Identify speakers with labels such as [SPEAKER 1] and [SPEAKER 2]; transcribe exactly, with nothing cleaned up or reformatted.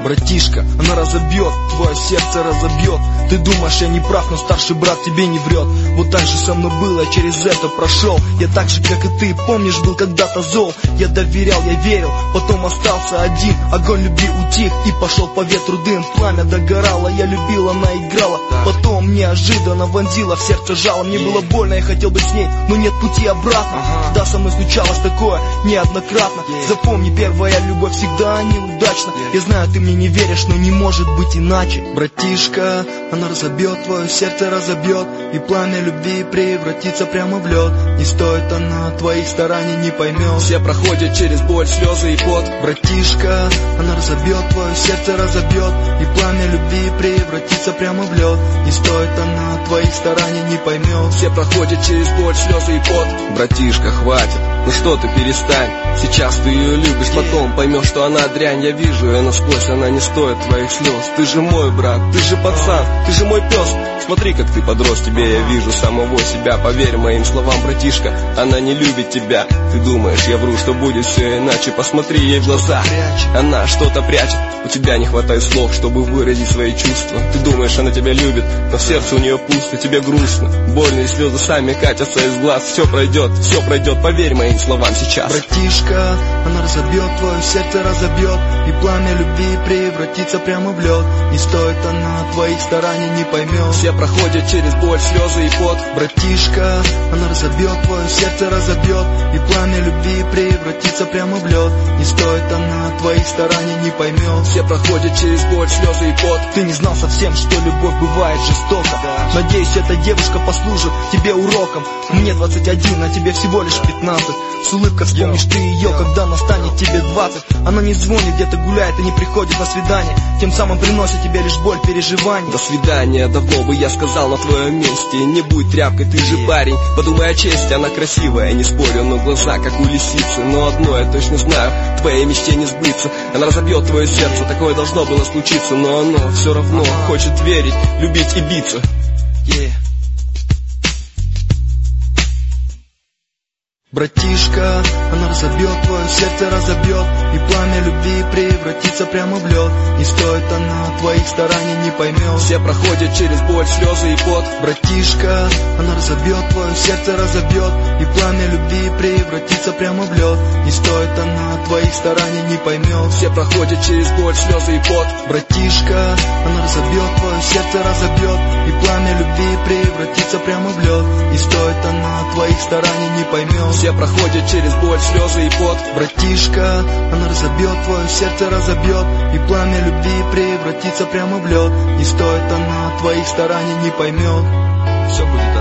[SPEAKER 1] Братишка, она разобьет, твое сердце разобьет. Ты думаешь, я не прав, но старший брат тебе не врет. Вот так же со мной было, я через это прошел. Я так же, как и ты, помнишь, был когда-то зол. Я доверял, я верил, потом остался один. Огонь любви утих и пошел по ветру дым. Пламя догорало, я любил, она играла. Потом неожиданно вонзила в сердце жало. Мне было больно, я хотел быть с ней, но нет пути обратно. Да, со мной случалось такое неоднократно. Запомни, первая любовь всегда неудачна. Я знаю, ты мне не веришь, но не может быть иначе. Братишка, она разобьет, твое сердце разобьет, и пламя любви превратится прямо в лед. Не стоит она твоих стараний, не поймет.
[SPEAKER 2] Все проходят через боль, слезы и пот.
[SPEAKER 1] Братишка, она разобьет, твое сердце разобьет, и пламя любви превратится прямо в лед. Не стоит она твоих стараний, не поймет.
[SPEAKER 2] Все проходят через боль, слезы и пот. Братишка, хватит, ну что ты, перестань. Сейчас ты ее любишь, потом поймешь, что она дрянь. Я вижу ее насквозь, она не стоит твоих слез. Ты же мой брат, ты же пацан, ты же мой пес. Смотри, как ты подрос, тебе я вижу самого себя. Поверь моим словам, братишка, она не любит тебя. Ты думаешь, я вру, что будет все иначе. Посмотри ей в глаза, она что-то прячет. У тебя не хватает слов, чтобы выразить свои чувства. Ты думаешь, она тебя любит, но в сердце у нее пусто. Тебе грустно, больно, и слезы сами катятся из глаз. Все пройдет, все пройдет, поверь моим словам сейчас.
[SPEAKER 1] Братишка, она разобьет, твое сердце разобьет, и пламя любви превратится прямо в лед. Не стоит она твоих стараний, не поймет.
[SPEAKER 2] Все проходят через боль, слезы и пот.
[SPEAKER 1] Братишка, она разобьет, твое сердце разобьет, и пламя любви превратится прямо в лед. Не стоит она твоих стараний, не поймет.
[SPEAKER 2] Все проходят через боль, слезы и пот.
[SPEAKER 1] Ты не знал совсем, что любовь бывает жестока. Надеюсь, эта девушка послужит тебе уроком. Мне двадцать один, а тебе всего лишь пятнадцать. С улыбкой вспомнишь ты ее, когда настанет тебе двадцать. Она не звонит, где-то гуляет и не приходит на свидание, тем самым приносит тебе лишь боль, переживания.
[SPEAKER 2] До свидания, давно бы я сказал на твоем месте. Не будь тряпкой, ты же парень, подумай о чести. Она красивая, не спорю, но глаза как у лисицы. Но одно я точно знаю, твоей мечте не сбыться. Она разобьет твое сердце, такое должно было случиться. Но оно все равно хочет верить, любить и биться.
[SPEAKER 1] Yeah. Братишка, она разобьет, твое сердце разобьет, и пламя любви превратится прямо в лед. Не стоит она твоих стараний, не поймет.
[SPEAKER 2] Все проходят через боль, слезы и пот.
[SPEAKER 1] Братишка, она разобьет, твое сердце разобьет, и пламя любви превратится прямо в лед. Не стоит она твоих стараний, не поймет.
[SPEAKER 2] Все проходят через боль, слезы и пот.
[SPEAKER 1] Братишка, она разобьет, твое сердце разобьет, и пламя любви превратится прямо в лед. Не стоит она твоих стараний, не поймет.
[SPEAKER 2] Все проходят через боль, слезы и пот.
[SPEAKER 1] Братишка, она разобьет, твое сердце разобьет, и пламя любви превратится прямо в лед. Не стоит она твоих стараний, не поймет. Все будет